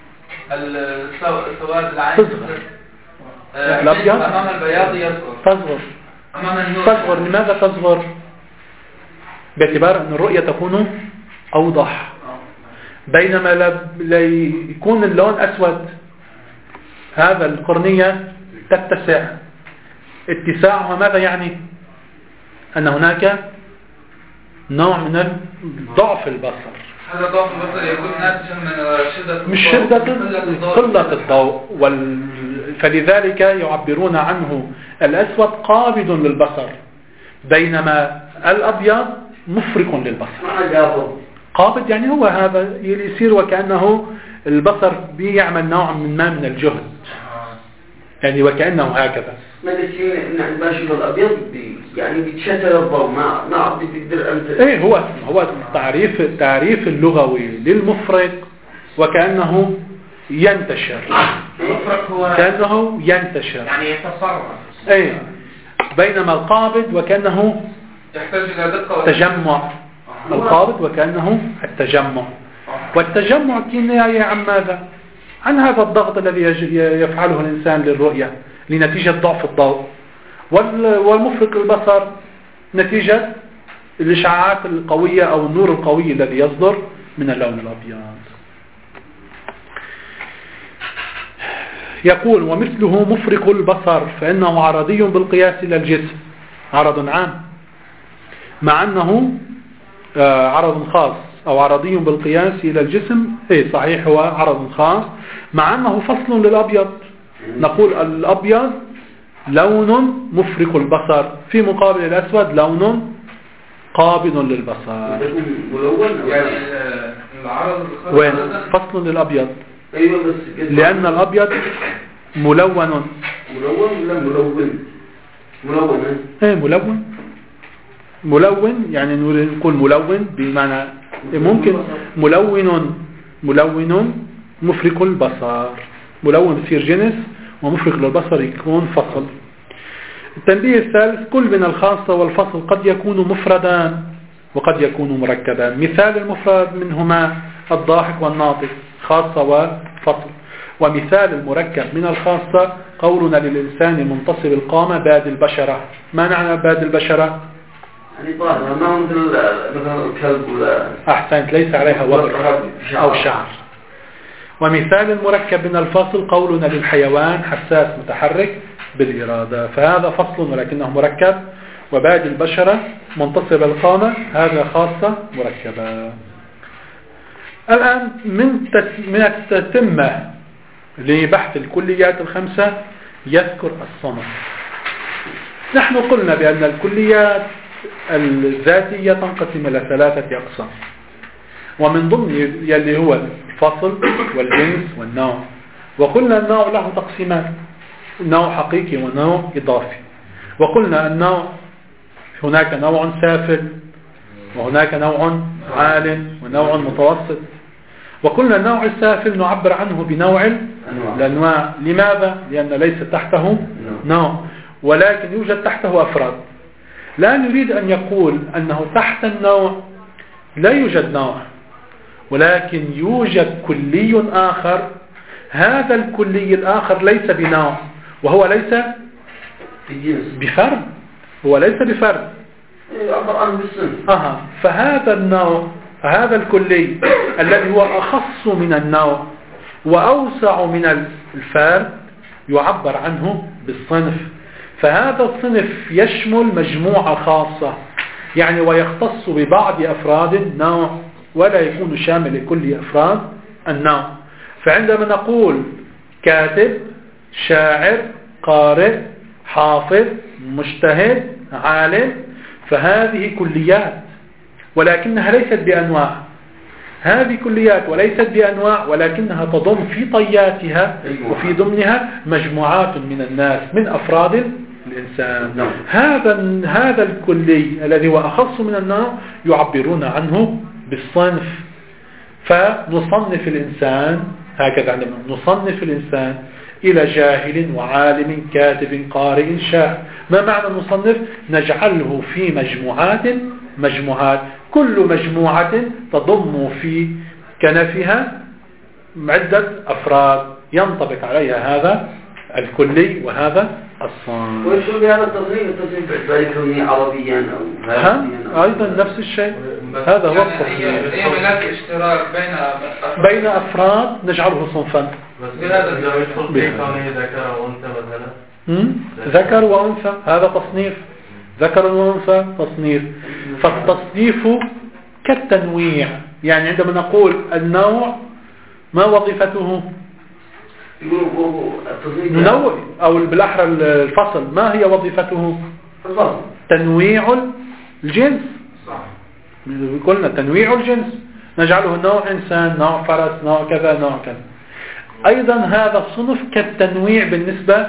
سواد العين تصغر، الأبيض أمام البياض تصغر. لماذا تصغر؟ باعتبار أن الرؤية تكون أوضح، بينما يكون اللون أسود هذا القرنية تتسع. اتساعها ماذا يعني؟ أن هناك نوع من ضعف البصر. هذا ضعف البصر يكون ناتجا من شدة مش شدة قلة الضوء فلذلك يعبرون عنه الأسود قابض للبصر، بينما الأبيض مفرق للبصر. قابض يعني هو هذا يصير وكأنه البصر بيعمل نوع ما من الجهد، يعني وكأنه هكذا. ما قلت إن باشر الأبيض يعني بيتشتت الضوء ما عبد بيقدر أنت. إيه هو تعريف اللغوي للمفرق وكأنه ينتشر. المفرق هو كأنه ينتشر يعني يتصرف. إيه بينما القابض وكأنه يحتاج إلى دقة تجمع. القابض وكأنه التجمع، والتجمع كناية عن ماذا؟ عن هذا الضغط الذي يفعله الإنسان للرؤية لنتيجة ضعف الضوء، والمفرق البصر نتيجة الإشعاعات القوية أو النور القوي الذي يصدر من اللون الأبيض. يقول ومثله مفرق البصر فإنه عرضي بالقياس إلى الجسم، عرض عام مع أنه عرض خاص، أو عرضي بالقياس إلى الجسم. إيه صحيح هو عرض خاص مع أنه فصل للأبيض. نقول الأبيض لون مفرق البصر في مقابل الأسود لون قابض للبصر. يعني العرض وين فصل للأبيض؟ أيوة بس لأن الأبيض ملون. ملون ولا ملون؟ ملون إيه ملون يعني نقول ملون بمعنى ممكن ملون مفرق البصر. ملون يصير جنس ومفرق للبصر يكون فصل. التنبيه الثالث كل من الخاصة والفصل قد يكون مفردان وقد يكون مركبان. مثال المفرد منهما الضاحك والناطق خاصة وفصل. ومثال المركب من الخاصة قولنا للإنسان منتصب القامة باد البشرة. ما معنى باد البشرة؟ يعني طاهرة ما مثل الكلب ولا أحسنت ليس عليها وبر أو شعر. ومثال المركب من الفصل قولنا للحيوان حساس متحرك بالإرادة، فهذا فصل ولكنه مركب. وباد البشرة منتصب القامة هذا خاصة مركبة. الآن من التتمة لبحث الكليات الخمسة يذكر الصنف. نحن قلنا بأن الكليات الذاتية تنقسم إلى 3 أقسام، ومن ضمن يلي هو الفصل والجنس والنوع. وقلنا النوع له تقسيمات، نوع حقيقي ونوع إضافي. وقلنا النوع هناك نوع سافل وهناك نوع عال ونوع متوسط. وقلنا النوع السافل نعبر عنه بنوع الأنواع. لماذا؟ لأن ليس تحته نوع ولكن يوجد تحته أفراد. لا نريد أن يقول أنه تحت النوع لا يوجد نوع، ولكن يوجد كلي آخر. هذا الكلي الآخر ليس بنوع وهو ليس بفرد، هو ليس بفرد عبر عن بالسن. فهذا النوع هذا الكلي الذي هو أخص من النوع وأوسع من الفرد يعبر عنه بالصنف. فهذا الصنف يشمل مجموعة خاصة يعني ويختص ببعض أفراد النوع ولا يكون شامل لكل أفراد النوع. فعندما نقول كاتب شاعر قارئ حافظ مجتهد عالم فهذه كليات ولكنها ليست بأنواع. هذه كليات وليست بأنواع ولكنها تضم في طياتها وفي ضمنها مجموعات من الناس من أفراد الإنسان. هذا الكلي الذي هو أخص من النوع يعبرون عنه بالصنف. فنصنف الإنسان هكذا، عندما نصنف الإنسان إلى جاهل وعالم كاتب قارئ شاعر. ما معنى نصنف؟ نجعله في مجموعات كل مجموعة تضم في كنفها عدة أفراد ينطبق عليها هذا الكلي وهذا الصنف. وشو بهذا التصنيف باعتباره كوني عربيا أو أيضا نفس الشيء. هذا هو التصنيف. هي هناك اشتراك بين أفراد نجعله صنفا. بهذا ذكر وأنثى مثلا. ذكر وأنثى هذا تصنيف. ذكر وأنثى تصنيف. فالتصنيف كالتنويع. يعني عندما نقول النوع ما وظيفته؟ ننوع أو بالأحرى الفصل ما هي وظيفته؟ تنويع الجنس. قلنا تنويع الجنس، نجعله نوع إنسان، نوع فرس، نوع كذا، نوع كذا. أيضا هذا الصنف كالتنويع بالنسبة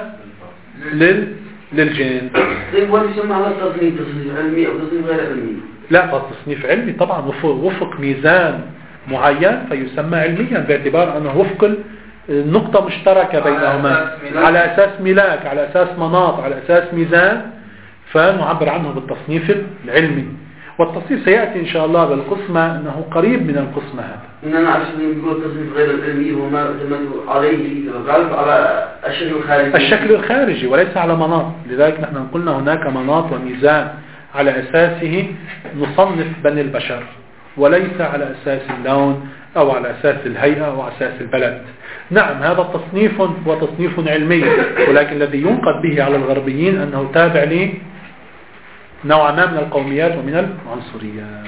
للجنس. طيب وين يسمى هذا التصنيف؟ تصنيف علمي أو تصنيف غير علمي؟ لا، تصنيف علمي طبعا، وفق ميزان معين فيسمى علميا باعتبار أنه وفق النقطة مشتركة بينهما على أساس ملاك، على أساس مناط، على أساس ميزان، فنعبر عنه بالتصنيف العلمي. والتصنيف سيأتي إن شاء الله بالقسمة أنه قريب من القسمة هذا. إننا عشان نقول التصنيف غير العلمي هو ما اعتمد عليه غالب على الشكل الخارجي. الشكل الخارجي وليس على مناط، لذلك نحن قلنا هناك مناط وميزان على أساسه نصنف بني البشر، وليس على أساس اللون أو على أساس الهيئة أو على أساس البلد. نعم هذا التصنيف هو تصنيف علمي، ولكن الذي ينقد به على الغربيين أنه تابع لي نوعا ما من القوميات ومن العنصريات.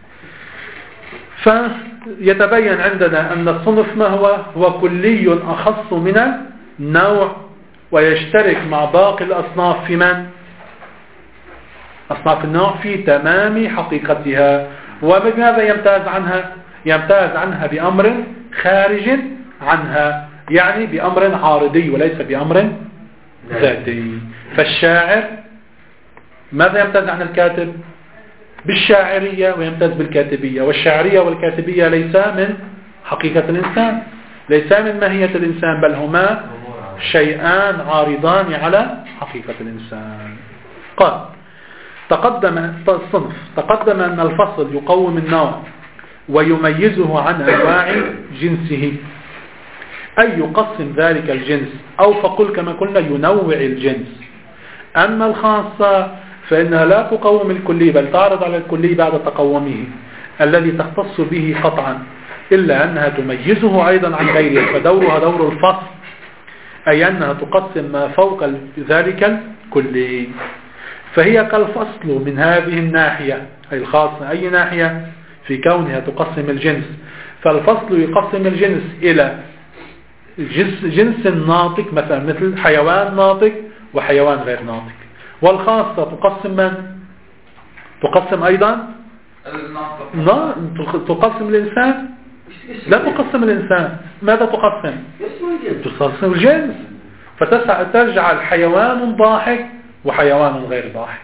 فيتبين عندنا أن الصنف ما هو كلي أخص من النوع، ويشترك مع باقي الأصناف في من؟ أصناف النوع في تمام حقيقتها. وبماذا يمتاز عنها؟ يمتاز عنها بأمر خارج عنها، يعني بأمر عارضي وليس بأمر ذاتي. فالشاعر ماذا يمتاز عن الكاتب؟ بالشاعرية، ويمتاز بالكاتبية. والشاعرية والكاتبية ليسا من حقيقة الإنسان، ليسا من ماهية الإنسان، بل هما شيئان عارضان على حقيقة الإنسان. قال تقدم الصنف، تقدم أن الفصل يقوم النوع ويميزه عن أنواع جنسه، أي يقسم ذلك الجنس، أو فقل كما قلنا ينوع الجنس. أما الخاصة فإنها لا تقوم الكلي، بل تعرض على الكلي بعد تقومه الذي تختص به قطعا، إلا أنها تميزه أيضا عن غيره، فدورها دور الفصل، أي أنها تقسم ما فوق ذلك الكلي. فهي كالفصل من هذه الناحية، أي الخاصة. أي ناحية؟ في كونها تقسم الجنس. فالفصل يقسم الجنس إلى جنس ناطق، مثل حيوان ناطق وحيوان غير ناطق. والخاصة تقسم من؟ تقسم أيضا تقسم الإنسان؟ لا تقسم الإنسان. ماذا تقسم؟ تقسم الجنس، فتجعل حيوان ضاحك وحيوان غير ضاحك.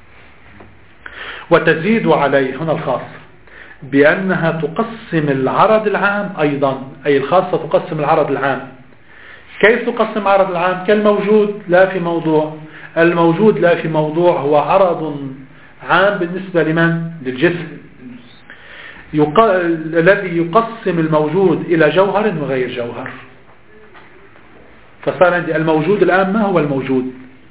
وتزيد عليه هنا الخاصة بأنها تقسم العرض العام أيضا، أي الخاصة تقسم العرض العام. كيف تقسم عرض العام؟ كالموجود لا في موضوع. الموجود لا في موضوع هو عرض عام بالنسبة لمن؟ للجسم، الذي يقسم الموجود إلى جوهر وغير جوهر. فصار عندي الموجود الآن ما هو الموجود؟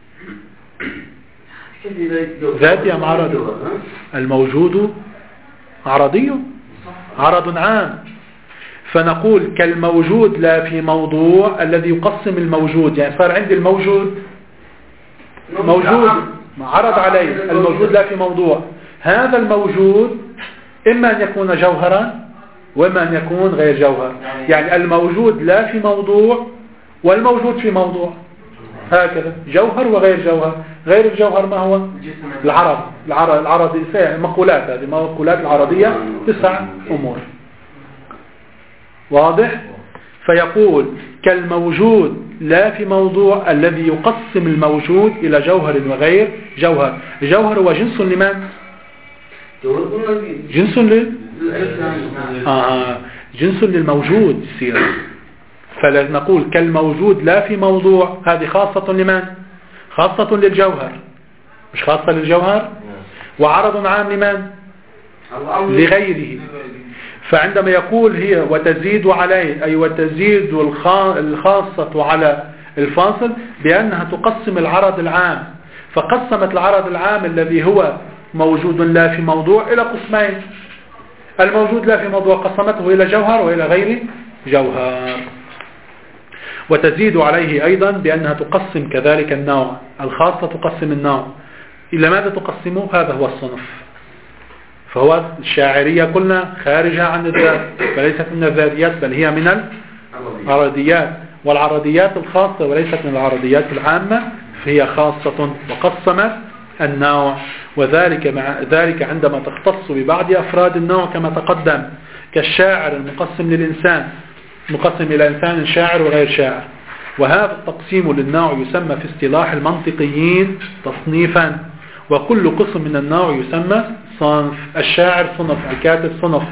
ذاتي أم عرضي؟ الموجود عرضي، عرض عام. فنقول كالموجود لا في موضوع الذي يقسم الموجود، يعني صار عندي الموجود موجود عرض عليه، الموجود لا في موضوع. هذا الموجود إما أن يكون جوهرا وإما أن يكون غير جوهر، يعني الموجود لا في موضوع والموجود في موضوع، هكذا جوهر وغير جوهر. غير الجوهر ما هو؟ العرض مقولات، هذه مقولات العرضية 9 أمور. واضح؟ فيقول كالموجود لا في موضوع الذي يقسم الموجود إلى جوهر وغير جوهر. الجوهر هو جنس لمن؟ جنس جنس للموجود يصير. فنقول كالموجود لا في موضوع، هذه خاصة لمن؟ خاصة للجوهر، مش خاصة للجوهر. وعرض عام لمن؟ لغيره. فعندما يقول هي وتزيد عليه، أي وتزيد الخاصة على الفاصل بأنها تقسم العرض العام. فقسمت العرض العام الذي هو موجود لا في موضوع إلى قسمين. الموجود لا في موضوع قسمته إلى جوهر وإلى غير جوهر. وتزيد عليه أيضا بأنها تقسم كذلك النوع، الخاصة تقسم النوع. إلى ماذا تقسمه؟ هذا هو الصنف. فهو الشاعرية قلنا خارجة عن الذات، فليست من الذاتيات بل هي من العرضيات، والعرضيات الخاصة وليست من العرضيات العامة، فهي خاصة وقسمت النوع، وذلك مع ذلك عندما تختص ببعض أفراد النوع كما تقدم، كالشاعر المقسم للإنسان، مقسم إلى إنسان شاعر وغير شاعر. وهذا التقسيم للنوع يسمى في اصطلاح المنطقيين تصنيفا، وكل قسم من النوع يسمى صنف. الشاعر صنف، الكاتب صنف،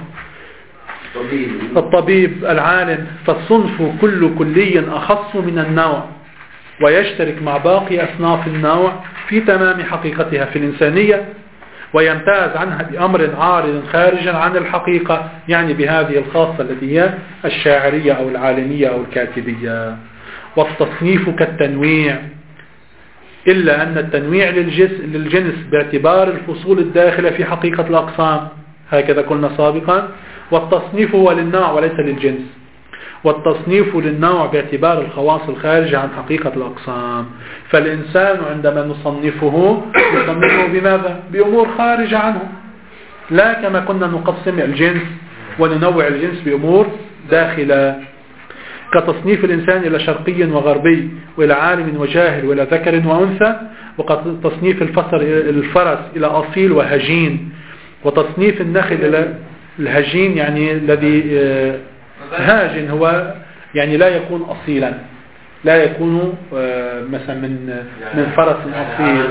الطبيب، العالم. فالصنف كل كلي أخص من النوع، ويشترك مع باقي أصناف النوع في تمام حقيقتها في الإنسانية، ويمتاز عنها بأمر عارض خارجا عن الحقيقة، يعني بهذه الخاصة التي هي الشاعرية أو العالمية أو الكاتبية. والتصنيف كالتنويع، إلا أن التنويع للجنس باعتبار الفصول الداخلة في حقيقة الأقسام، هكذا قلنا سابقا. والتصنيف هو للنوع وليس للجنس، والتصنيف للنوع باعتبار الخواص الخارجة عن حقيقة الأقسام. فالإنسان عندما نصنفه بماذا؟ بأمور خارجة عنه، لا كما كنا نقسم الجنس وننوع الجنس بأمور داخلة، كتصنيف الإنسان إلى شرقي وغربي، وإلى عالم وجاهل، وإلى ذكر وأنثى. وتصنيف الفرس إلى أصيل وهجين، وتصنيف النخل إلى الهجين يعني الذي هاجن هو يعني لا يكون أصيلا، لا يكون مثلا من فرس أصيل.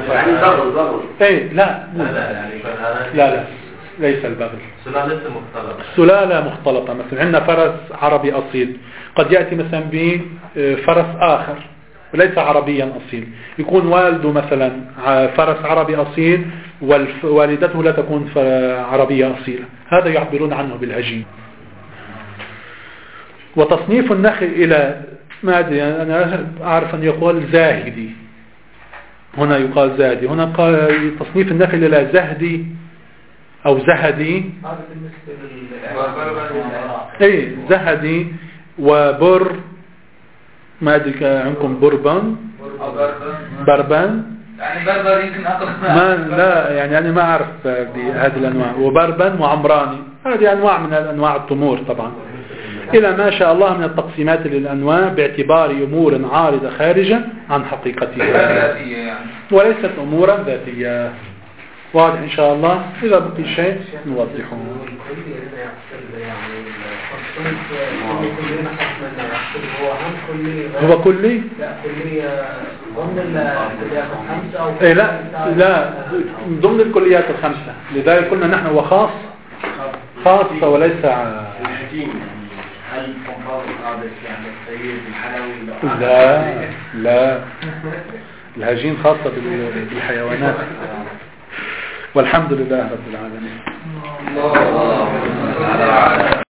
لا ليس البغل، سلالة مختلطة. مثلا عندنا فرس عربي أصيل، قد يأتي مثلا بفرس آخر وليس عربيا أصيل، يكون والده مثلا فرس عربي أصيل ووالدته لا تكون عربية أصيلة، هذا يعبرون عنه بالهجين. وتصنيف النخل إلى ما أدري، أنا أعرف أن يقال زاهدي، هنا يقال زاهدي، هنا قال تصنيف النخل إلى زهدي أو زهدي، زهدي وبر، ما أدري عندكم بربان بربان يعني بربر يمكن ما لا يعني أنا ما أعرف بهذه الأنواع. وبربن وعمراني، هذه أنواع من أنواع التمور طبعا، إلى ما شاء الله من التقسيمات للأنواع باعتبار أمور عارضة خارجة عن حقيقتها وليست أمورا ذاتية. واضح إن شاء الله؟ إذا بقي شيء نوضحه. هو كلي؟ لا ضمن الكليات الخمسة، لذلك قلنا نحن هو خاصة وليس هل تنفض قابل يعني السيد الحلوي؟ لا الهجين خاصة بالحيوانات. والحمد لله رب العالمين.